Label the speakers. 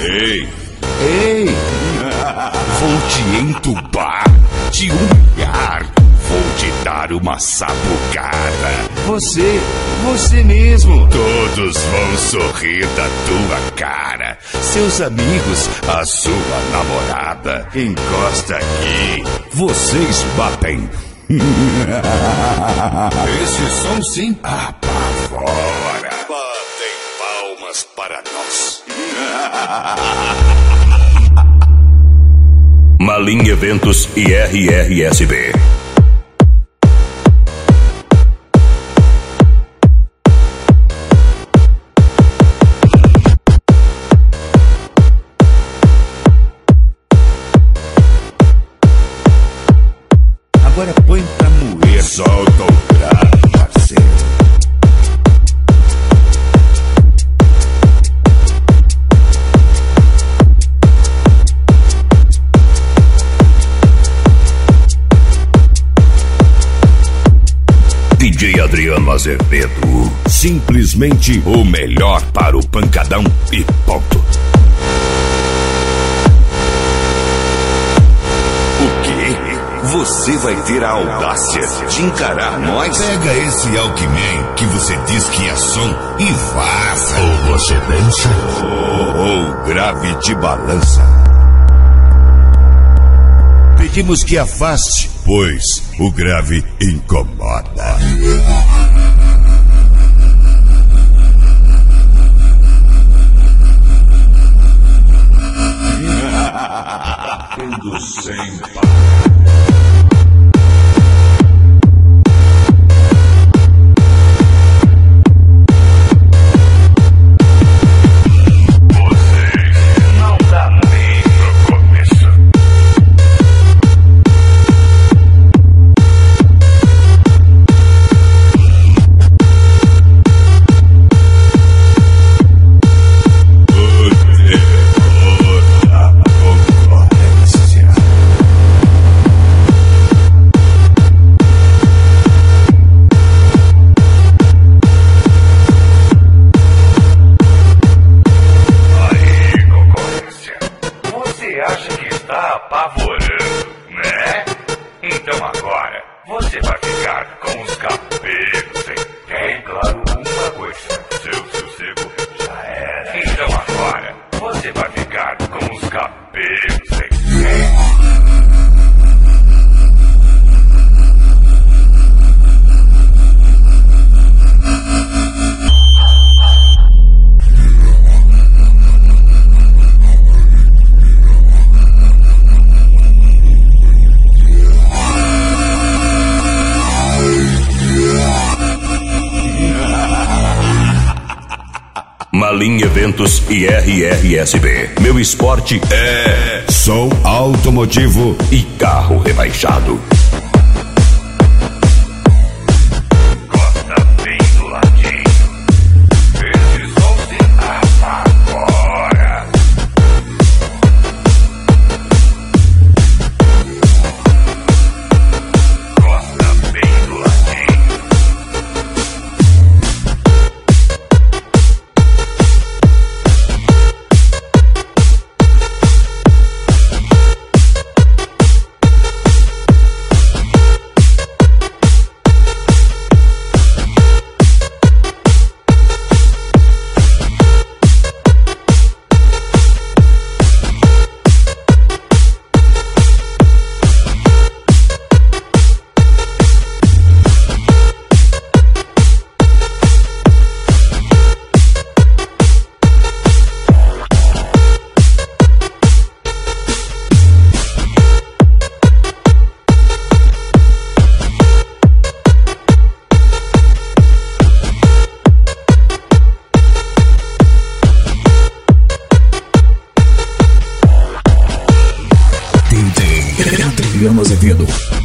Speaker 1: Ei! Vou te entubar, te humilhar, vou te dar uma sapucada.
Speaker 2: Você mesmo.
Speaker 1: Todos vão sorrir da tua cara. Seus amigos, a sua namorada. Encosta aqui. Vocês batem.
Speaker 2: Esse som sim
Speaker 1: apavora. Batem palmas para nós. Malim Eventos e RRSB.
Speaker 2: Agora põe pra moer.
Speaker 1: Solta o grave, parceiro. DJ Adriano Azevedo, simplesmente o melhor para o pancadão e ponto. O quê? Você vai ter a audácia de encarar nós?
Speaker 3: Pega esse Walkman que você diz que é som e vaza.
Speaker 1: Ou você dança, ou grave de balança.
Speaker 3: Pedimos que afaste, pois o grave incomoda.
Speaker 1: Tudo sem Malim Eventos e RRSB. Meu esporte é som automotivo e carro rebaixado.
Speaker 4: Adriano Azevedo.